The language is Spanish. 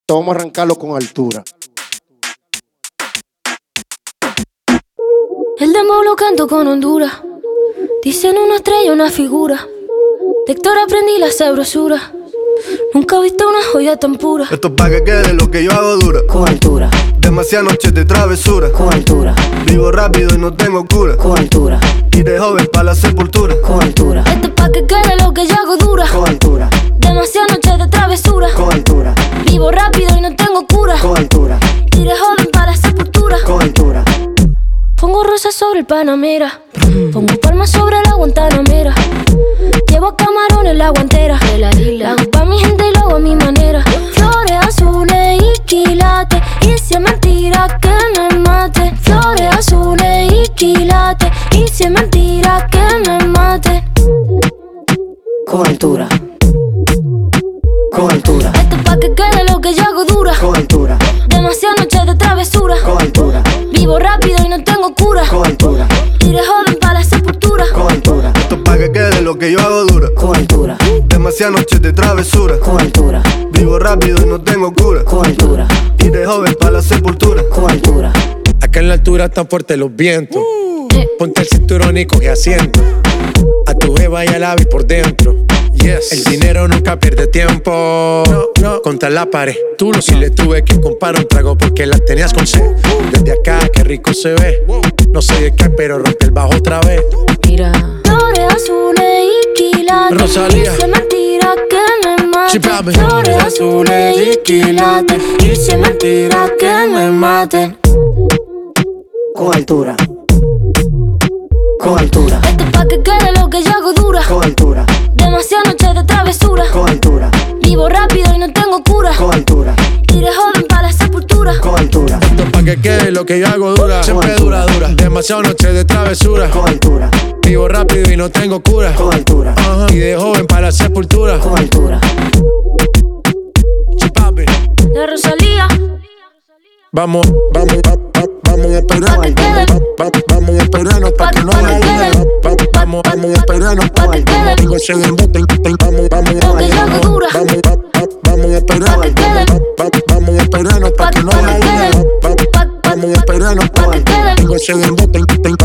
vamos a arrancarlo con altura. El dembow lo canto con Honduras. Dicen una estrella, una figura. De Héctor aprendí la sabrosura. Nunca he visto una joya tan pura. Esto es pa' que quede lo que yo hago dura. Con altura, Demasiadas noches de travesura. con altura, Vivo rápido y no tengo cura. con altura, Y de joven pa' la sepultura. con altura, Esto es pa' que quede lo que yo hago dura. con altura, Demasiadas noches de travesura. con altura, Vivo rápido y no tengo cura. con altura, Iré joven para la sepultura. con altura. Pongo rosas sobre el Panamera. Pongo palmas sobre la Guantanamera. Llevo camarones en la guantera. La hago pa' mi gente y lo hago a mi manera. Flores azules y quilates. Y si es mentira que me mate. Flores azules y quilates. Y si es mentira que me mate. Con altura, con altura, Esto es pa' que quede lo que yo hago dura. con altura, Demasiadas noches de travesura. con altura, Vivo rápido y no tengo cura. con altura, Iré joven para la sepultura. con altura, Esto es pa' que quede lo que yo hago dura. con altura, Demasiadas noches de travesura. con altura, Vivo rápido y no tengo cura. con altura, Y de joven pa' la sepultura. con altura. Acá en la altura están fuertes los vientos. Ponte el cinturón y coge asiento. A tu jeva y al ave por dentro. Yes. El dinero nunca pierde tiempo. No. Contra la pared. Tú lo si le tuve que comprar un trago porque la tenías con sed. Desde acá, qué rico se ve. No sé de qué, pero rompe el bajo otra vez. Mira. Flores azules y quilates. Rosalía. Y si es mentira que me mate. Sí, papi. Flores azules y quilates. Y si es mentira que me mate. Con altura, con altura, Esto es pa' que quede lo que yo hago dura. con altura, Demasiadas noches de travesura. con altura, Vivo rápido y no tengo cura. con altura, Iré joven para la sepultura. con altura, Esto es pa' que quede lo que yo hago dura. Siempre dura, dura. Demasiadas noches de travesura. con altura, Vivo rápido y no tengo cura. con altura, Y de joven para la sepultura. con altura. Sí, papi. La Rosalía. Vamos a esperarnos. Pa' que quede. Vamos a esperarnos pa' que no Pa' que haya quede. dinero. Vamos a esperarnos Pa' que quede. Tengo ese embote, vamos Lo que yo hago dura. a esperarnos. Pa' que quede. Vamos a esperarnos pa' que no haya dinero. Vamos a esperarnos Pa' que quede. Tengo ese embote,